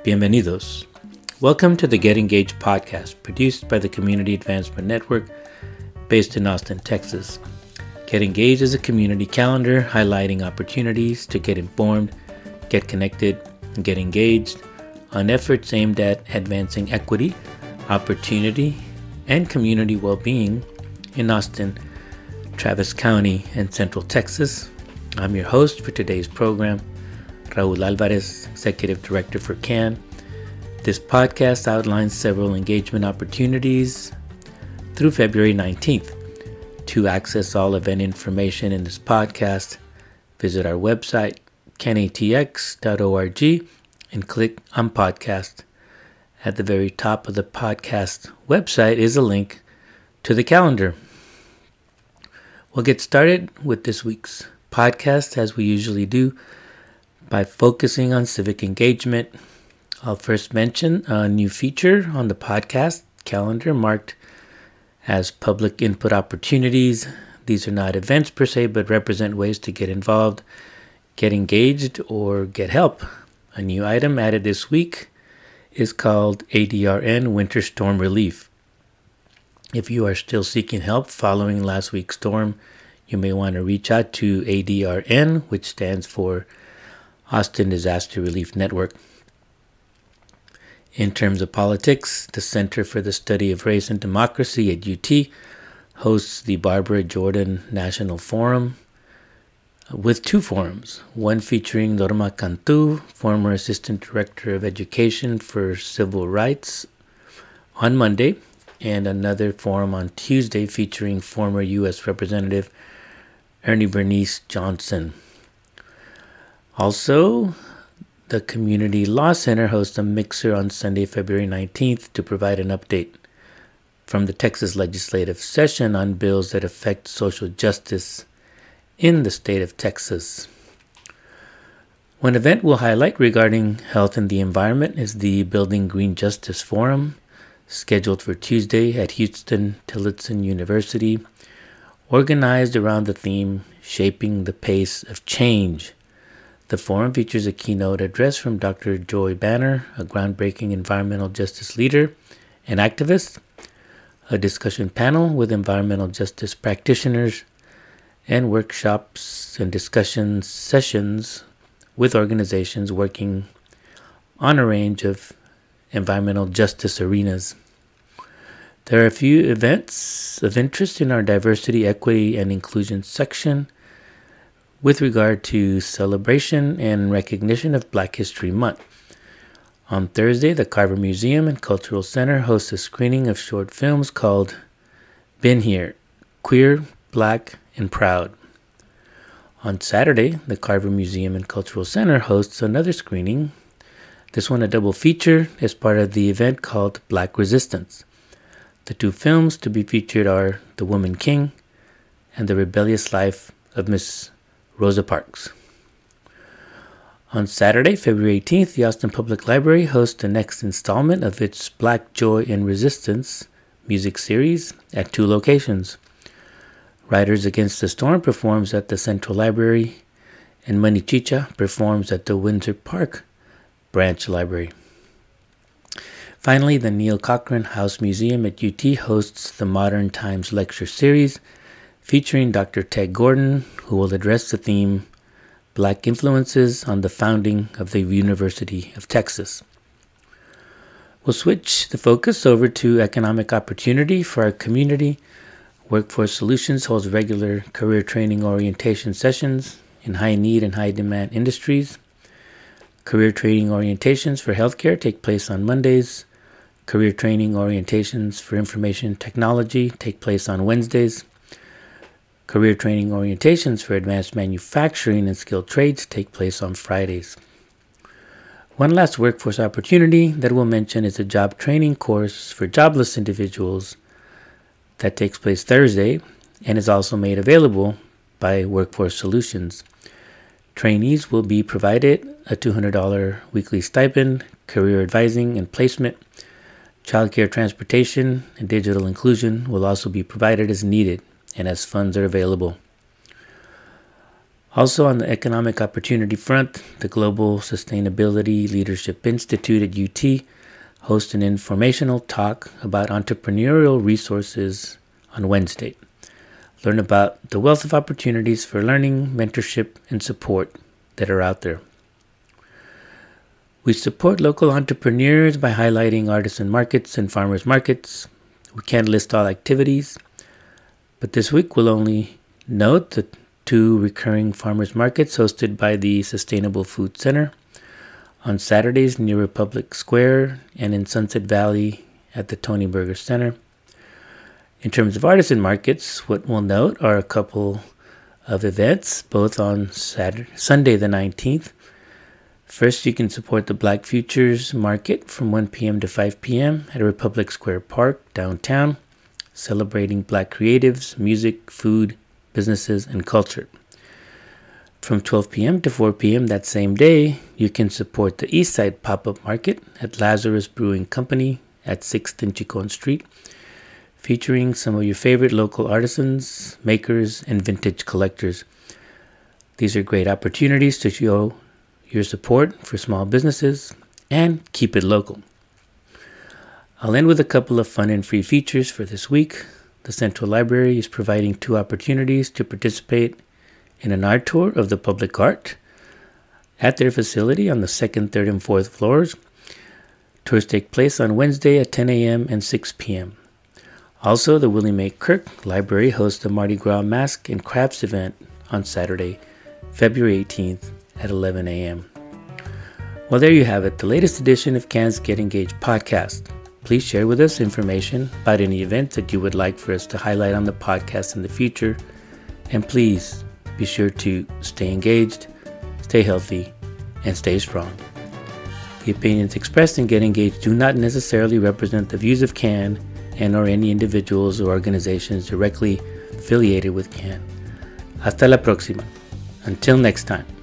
Bienvenidos. Welcome to the Get Engaged podcast, produced by the Community Advancement Network, based in Austin, Texas. Get Engaged is a community calendar highlighting opportunities to get informed, get connected, and get engaged on efforts aimed at advancing equity, opportunity, and community well-being in Austin, Travis County, and Central Texas. I'm your host for today's program, Raul Alvarez, Executive Director for CAN. This podcast outlines several engagement opportunities through February 19th. To access all event information in this podcast, visit our website, canatx.org, and click on podcast. At the very top of the podcast website is a link to the calendar. We'll get started with this week's podcast as we usually do by focusing on civic engagement. I'll first mention a new feature on the podcast calendar marked as public input opportunities. These are not events per se, but represent ways to get involved, get engaged, or get help. A new item added this week is called ADRN Winter Storm Relief. If you are still seeking help following last week's storm, you may want to reach out to ADRN, which stands for Austin Disaster Relief Network. In terms of politics, the Center for the Study of Race and Democracy at UT hosts the Barbara Jordan National Forum with two forums, one featuring Norma Cantu, former Assistant Director of Education for Civil Rights, on Monday, and another forum on Tuesday featuring former U.S. Representative Ernie Bernice Johnson. Also, the Community Law Center hosts a mixer on Sunday, February 19th to provide an update from the Texas legislative session on bills that affect social justice in the state of Texas. One event we'll highlight regarding health and the environment is the Building Green Justice Forum, scheduled for Tuesday at Huston-Tillotson University, organized around the theme Shaping the Pace of Change. The forum features a keynote address from Dr. Joy Banner, a groundbreaking environmental justice leader and activist, a discussion panel with environmental justice practitioners, and workshops and discussion sessions with organizations working on a range of environmental justice arenas. There are a few events of interest in our diversity, equity, and inclusion section with regard to celebration and recognition of Black History Month. On Thursday, the Carver Museum and Cultural Center hosts a screening of short films called Been Here, Queer, Black, and Proud. On Saturday, the Carver Museum and Cultural Center hosts another screening, this one a double feature as part of the event called Black Resistance. The two films to be featured are The Woman King and The Rebellious Life of Miss Rosa Parks. On Saturday, February 18th, the Austin Public Library hosts the next installment of its Black Joy and Resistance music series at two locations. Riders Against the Storm performs at the Central Library, and Money Chicha performs at the Windsor Park Branch Library. Finally, the Neil Cochran House Museum at UT hosts the Modern Times Lecture Series featuring Dr. Ted Gordon, who will address the theme Black Influences on the Founding of the University of Texas. We'll switch the focus over to economic opportunity for our community. Workforce Solutions holds regular career training orientation sessions in high need and high demand industries. Career training orientations for healthcare take place on Mondays. Career training orientations for information technology take place on Wednesdays. Career training orientations for advanced manufacturing and skilled trades take place on Fridays. One last workforce opportunity that we'll mention is a job training course for jobless individuals that takes place Thursday and is also made available by Workforce Solutions. Trainees will be provided a $200 weekly stipend, career advising and placement. Childcare, transportation, and digital inclusion will also be provided as needed and as funds are available. Also on the economic opportunity front, the Global Sustainability Leadership Institute at UT hosts an informational talk about entrepreneurial resources on Wednesday. Learn about the wealth of opportunities for learning, mentorship, and support that are out there. We support local entrepreneurs by highlighting artisan markets and farmers markets. We can't list all activities, but this week we'll only note the 2 recurring farmers markets hosted by the Sustainable Food Center on Saturdays near Republic Square and in Sunset Valley at the Tony Berger Center. In terms of artisan markets, what we'll note are a couple of events, both on Sunday the 19th. First, you can support the Black Futures Market from 1 p.m. to 5 p.m. at Republic Square Park downtown, celebrating Black creatives, music, food, businesses, and culture. From 12 p.m. to 4 p.m. that same day, you can support the Eastside Pop-Up Market at Lazarus Brewing Company at 6th and Chicon Street, featuring some of your favorite local artisans, makers, and vintage collectors. These are great opportunities to show your support for small businesses and keep it local. I'll end with a couple of fun and free features for this week. The Central Library is providing 2 opportunities to participate in an art tour of the public art at their facility on the 2nd, 3rd, and 4th floors. Tours take place on Wednesday at 10 a.m. and 6 p.m. Also, the William A. Kirk Library hosts a Mardi Gras Mask and Crafts event on Saturday, February 18th at 11 a.m. Well, there you have it, the latest edition of CAN's Get Engaged podcast. Please share with us information about any events that you would like for us to highlight on the podcast in the future. And please be sure to stay engaged, stay healthy, and stay strong. The opinions expressed in Get Engaged do not necessarily represent the views of CAN and or any individuals or organizations directly affiliated with CAN. Hasta la próxima. Until next time.